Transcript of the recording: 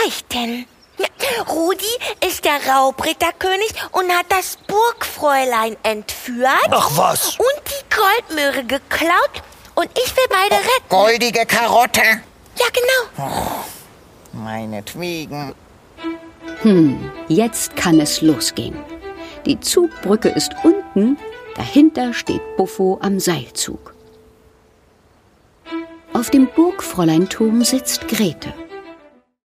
vielleicht denn? Rudi ist der Raubritterkönig und hat das Burgfräulein entführt. Ach was! Und die Goldmöhre geklaut. Und ich will beide retten. Goldige Karotte. Ja, genau. Meinetwegen. Jetzt kann es losgehen. Die Zugbrücke ist unten, dahinter steht Buffo am Seilzug. Auf dem Burgfräuleinturm sitzt Grete.